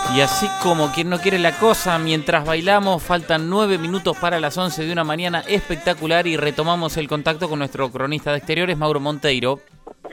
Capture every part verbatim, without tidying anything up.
Y así como quien no quiere la cosa, mientras bailamos, faltan nueve minutos para las once de una mañana espectacular y retomamos el contacto con nuestro cronista de exteriores, Mauro Monteiro.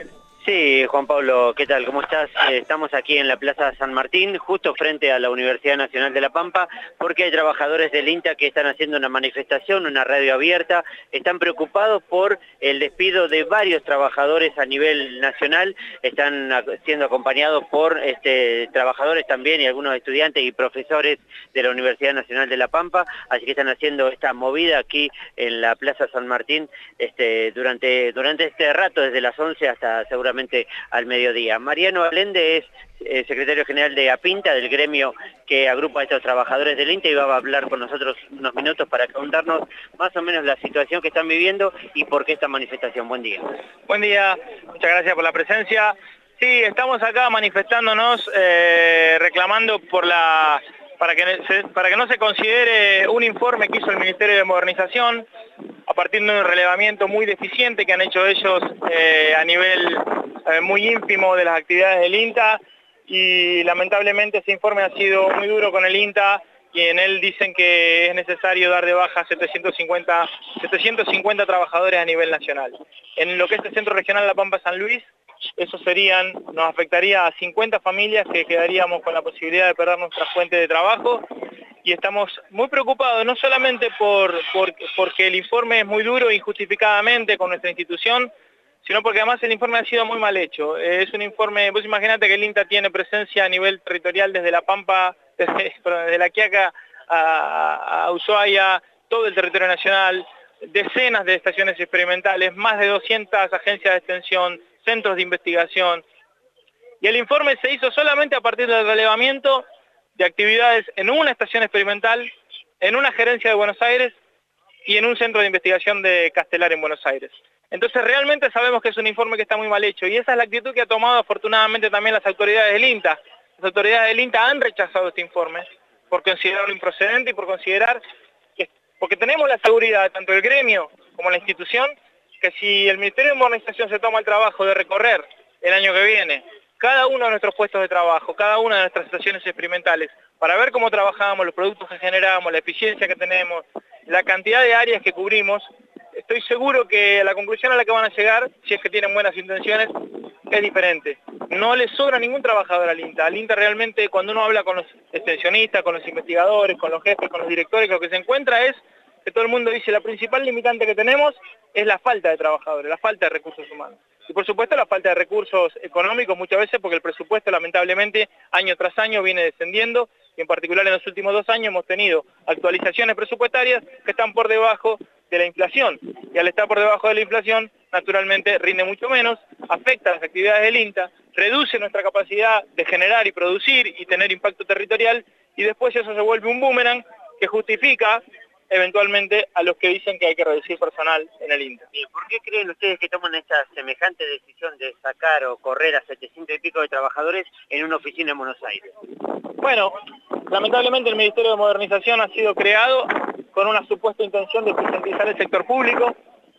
Sí, Juan Pablo, ¿qué tal? ¿Cómo estás? Eh, estamos aquí en la Plaza San Martín, justo frente a la Universidad Nacional de La Pampa, porque hay trabajadores del INTA que están haciendo una manifestación, una radio abierta, están preocupados por el despido de varios trabajadores a nivel nacional, están siendo acompañados por este, trabajadores también y algunos estudiantes y profesores de la Universidad Nacional de La Pampa, así que están haciendo esta movida aquí en la Plaza San Martín este, durante, durante este rato, desde las once hasta seguramente al mediodía. Mariano Allende es eh, secretario general de APINTA, del gremio que agrupa a estos trabajadores del INTA, y va a hablar con nosotros unos minutos para contarnos más o menos la situación que están viviendo y por qué esta manifestación. Buen día. Buen día, muchas gracias por la presencia. Sí, estamos acá manifestándonos, eh, reclamando por la para que, se, para que no se considere un informe que hizo el Ministerio de Modernización a partir de un relevamiento muy deficiente que han hecho ellos eh, a nivel eh, muy ínfimo de las actividades del INTA, y lamentablemente ese informe ha sido muy duro con el INTA, y en él dicen que es necesario dar de baja setecientos cincuenta trabajadores a nivel nacional. En lo que es el Centro Regional La Pampa San Luis, eso serían, nos afectaría a cincuenta familias que quedaríamos con la posibilidad de perder nuestra fuente de trabajo, y estamos muy preocupados no solamente por, por, porque el informe es muy duro injustificadamente con nuestra institución, sino porque además el informe ha sido muy mal hecho. Es un informe, vos imaginate que el INTA tiene presencia a nivel territorial desde La Pampa, desde, perdón, desde La Quiaca a, a Ushuaia, todo el territorio nacional, decenas de estaciones experimentales, más de doscientas agencias de extensión, centros de investigación, y el informe se hizo solamente a partir del relevamiento de actividades en una estación experimental, en una gerencia de Buenos Aires y en un centro de investigación de Castelar en Buenos Aires. Entonces realmente sabemos que es un informe que está muy mal hecho, y esa es la actitud que ha tomado afortunadamente también las autoridades del INTA. Las autoridades del INTA han rechazado este informe por considerarlo improcedente y por considerar que, porque tenemos la seguridad, tanto el gremio como la institución, que si el Ministerio de Modernización se toma el trabajo de recorrer el año que viene cada uno de nuestros puestos de trabajo, cada una de nuestras estaciones experimentales, para ver cómo trabajamos, los productos que generamos, la eficiencia que tenemos, la cantidad de áreas que cubrimos, estoy seguro que la conclusión a la que van a llegar, si es que tienen buenas intenciones, es diferente. No le sobra ningún trabajador al INTA. Al INTA realmente, cuando uno habla con los extensionistas, con los investigadores, con los jefes, con los directores, lo que se encuentra es que todo el mundo dice la principal limitante que tenemos es la falta de trabajadores, la falta de recursos humanos. Y por supuesto la falta de recursos económicos muchas veces, porque el presupuesto lamentablemente año tras año viene descendiendo, y en particular en los últimos dos años hemos tenido actualizaciones presupuestarias que están por debajo de la inflación, y al estar por debajo de la inflación naturalmente rinde mucho menos, afecta a las actividades del INTA, reduce nuestra capacidad de generar y producir y tener impacto territorial, y después eso se vuelve un boomerang que justifica eventualmente a los que dicen que hay que reducir personal en el INTA. ¿Y por qué creen ustedes que toman esta semejante decisión de sacar o correr a setecientos y pico de trabajadores en una oficina en Buenos Aires? Bueno, lamentablemente el Ministerio de Modernización ha sido creado con una supuesta intención de eficientizar el sector público,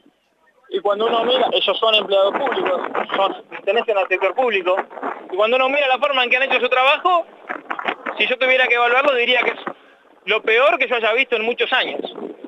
y cuando uno mira, ellos son empleados públicos, son, pertenecen al sector público, y cuando uno mira la forma en que han hecho su trabajo, si yo tuviera que evaluarlo diría que es lo peor que yo haya visto en muchos años.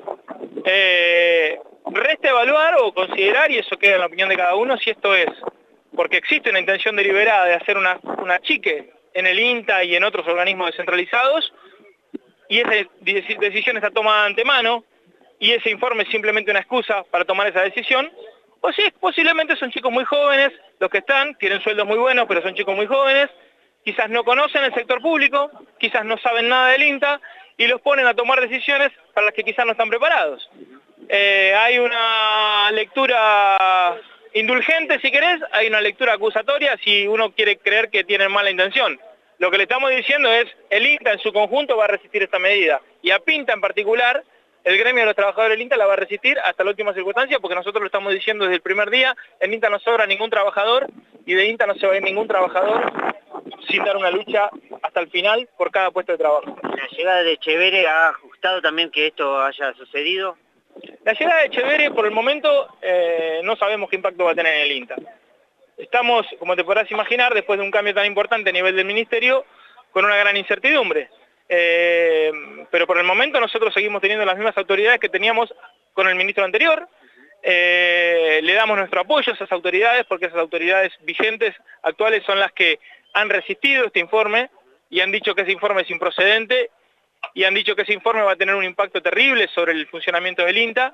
Eh, resta evaluar o considerar, y eso queda en la opinión de cada uno, si esto es porque existe una intención deliberada de hacer una, una chique en el INTA y en otros organismos descentralizados, y esa decisión está tomada de antemano, y ese informe es simplemente una excusa para tomar esa decisión, o si es, posiblemente son chicos muy jóvenes, los que están, tienen sueldos muy buenos, pero son chicos muy jóvenes, quizás no conocen el sector público, quizás no saben nada del INTA, y los ponen a tomar decisiones para las que quizás no están preparados. Eh, hay una lectura indulgente, si querés, hay una lectura acusatoria si uno quiere creer que tienen mala intención. Lo que le estamos diciendo es, el INTA en su conjunto va a resistir esta medida, y a PINTA en particular, el gremio de los trabajadores del INTA la va a resistir hasta la última circunstancia, porque nosotros lo estamos diciendo desde el primer día, en INTA no sobra ningún trabajador, y de INTA no se va a ir ningún trabajador sin dar una lucha hasta el final por cada puesto de trabajo. ¿La llegada de Echeverre ha ajustado también que esto haya sucedido? La llegada de Echeverre, por el momento, eh, no sabemos qué impacto va a tener en el INTA. Estamos, como te podrás imaginar, después de un cambio tan importante a nivel del Ministerio, con una gran incertidumbre. Eh, pero por el momento nosotros seguimos teniendo las mismas autoridades que teníamos con el ministro anterior. Eh, le damos nuestro apoyo a esas autoridades porque esas autoridades vigentes actuales son las que han resistido este informe y han dicho que ese informe es improcedente y han dicho que ese informe va a tener un impacto terrible sobre el funcionamiento del INTA.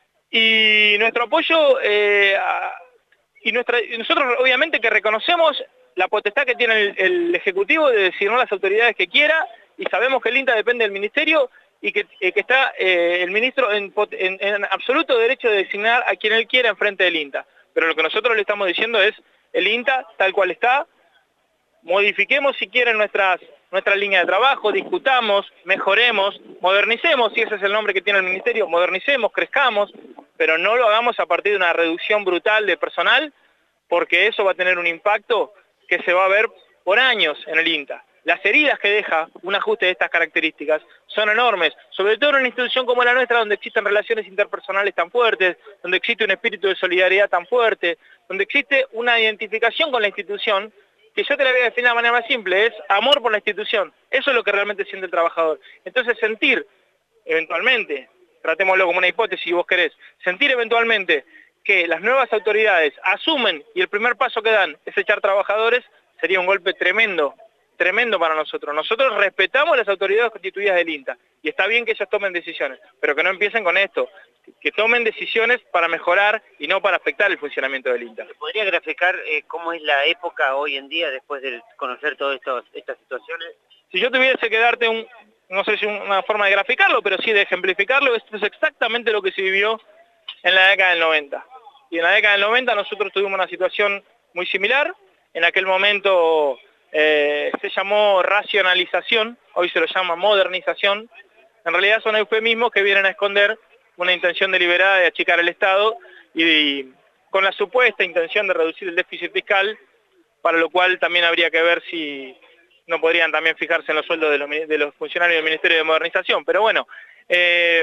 Y nuestro apoyo, eh, a, y nuestra, nosotros obviamente que reconocemos la potestad que tiene el, el Ejecutivo de designar las autoridades que quiera, y sabemos que el INTA depende del Ministerio y que, eh, que está eh, el ministro en, en, en absoluto derecho de designar a quien él quiera enfrente del INTA. Pero lo que nosotros le estamos diciendo es, el INTA tal cual está, modifiquemos si quieren nuestras, nuestra línea de trabajo, discutamos, mejoremos, modernicemos, si ese es el nombre que tiene el Ministerio, modernicemos, crezcamos, pero no lo hagamos a partir de una reducción brutal de personal, porque eso va a tener un impacto que se va a ver por años en el INTA. Las heridas que deja un ajuste de estas características son enormes, sobre todo en una institución como la nuestra, donde existen relaciones interpersonales tan fuertes, donde existe un espíritu de solidaridad tan fuerte, donde existe una identificación con la institución, que yo te la voy a definir de manera más simple, es amor por la institución. Eso es lo que realmente siente el trabajador. Entonces sentir, eventualmente, tratémoslo como una hipótesis si vos querés, sentir eventualmente que las nuevas autoridades asumen y el primer paso que dan es echar trabajadores, sería un golpe tremendo, tremendo para nosotros. Nosotros respetamos las autoridades constituidas del INTA y está bien que ellos tomen decisiones, pero que no empiecen con esto, que tomen decisiones para mejorar y no para afectar el funcionamiento del INTA. ¿Podría graficar eh, cómo es la época hoy en día después de conocer todas estas situaciones? Si yo tuviese que darte un, no sé si una forma de graficarlo, pero sí de ejemplificarlo, esto es exactamente lo que se vivió en la década del noventa. Y en la década del noventa nosotros tuvimos una situación muy similar. En aquel momento eh, se llamó racionalización, hoy se lo llama modernización. En realidad son eufemismos que vienen a esconder una intención deliberada de achicar el Estado y, y con la supuesta intención de reducir el déficit fiscal, para lo cual también habría que ver si no podrían también fijarse en los sueldos de los, de los funcionarios del Ministerio de Modernización. Pero bueno, eh,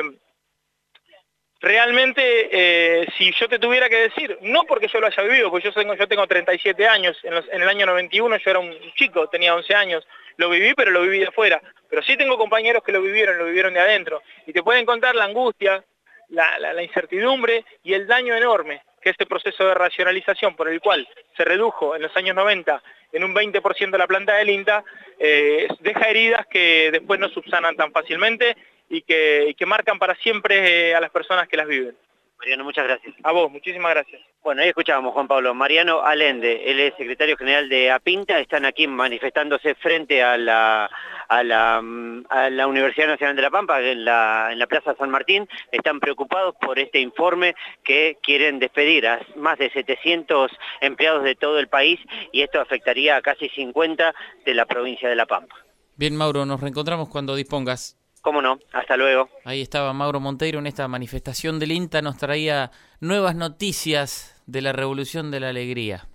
realmente eh, si yo te tuviera que decir, no porque yo lo haya vivido, porque yo tengo, yo tengo treinta y siete años, en, los, en el año noventa y uno yo era un chico, tenía once años, lo viví pero lo viví de afuera, pero sí tengo compañeros que lo vivieron, lo vivieron de adentro, y te pueden contar la angustia, la, la, la incertidumbre y el daño enorme que este proceso de racionalización por el cual se redujo en los años noventa en un veinte por ciento la planta del INTA, eh, deja heridas que después no subsanan tan fácilmente y que, y que marcan para siempre eh, a las personas que las viven. Mariano, muchas gracias. A vos, muchísimas gracias. Bueno, ahí escuchábamos, Juan Pablo. Mariano Allende, él es secretario general de APINTA, están aquí manifestándose frente a la, a la, a la Universidad Nacional de La Pampa, en la, en la Plaza San Martín. Están preocupados por este informe que quieren despedir a más de setecientos empleados de todo el país y esto afectaría a casi cincuenta de la provincia de La Pampa. Bien, Mauro, nos reencontramos cuando dispongas. Cómo no, hasta luego. Ahí estaba Mauro Monteiro en esta manifestación del INTA, nos traía nuevas noticias de la Revolución de la Alegría.